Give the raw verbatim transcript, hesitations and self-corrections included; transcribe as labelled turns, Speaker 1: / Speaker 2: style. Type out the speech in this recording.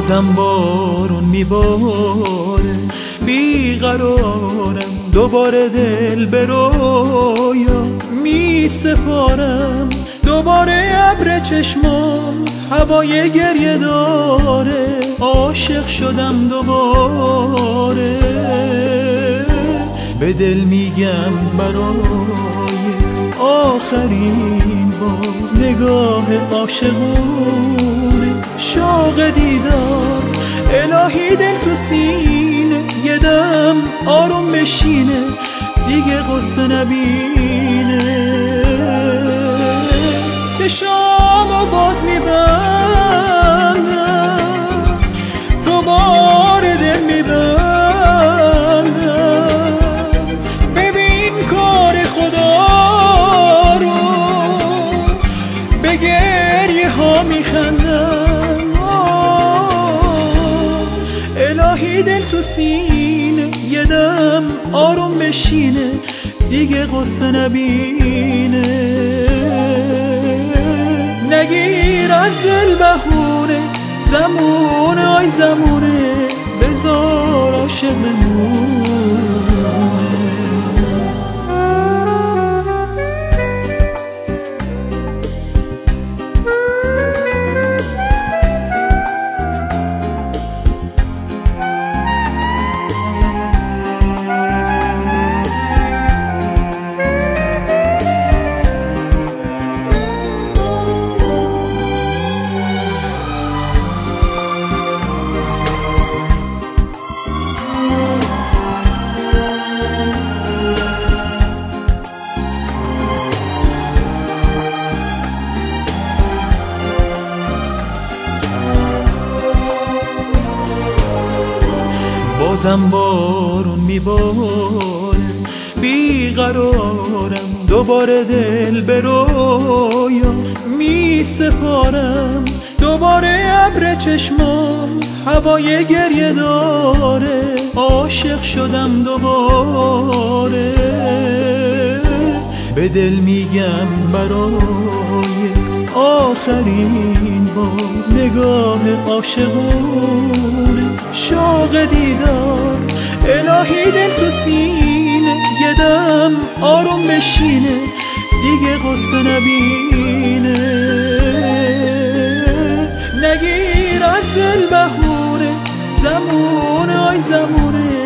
Speaker 1: بازم بارون میباره، بیقرارم دوباره دل به رویا می سپارم، دوباره ابر چشمام هوای گریه داره، عاشق شدم دوباره. به دل میگم برای آخرین بار نگاه عاشقونه، شوق دیدار الهی دل تو سینه، یه دم آروم بشینه دیگه قصه نبینه. چشامو باز میبندم، دوباره دل میبندم، ببین کار خدا رو، به گریه ها میخندم. الهی دل تو سینه، یه دم آروم بشینه دیگه قصه نبینه. نگیر از دل بهونه، زمونه آی زمونه، بذار عاشق بمونه. بازم بارون میباره، بیقرارم دوباره دل به رویا می سپارم، دوباره ابر چشمام هوای گریه داره، عاشق شدم دوباره. به دل میگم برای آخرین بار نگاه عاشقونه، شوق دیدار الهی دل تو سینه، یه دم آروم بشینه دیگه قصه نبینه. نگیر از دل بهونه، زمونه آی زمونه،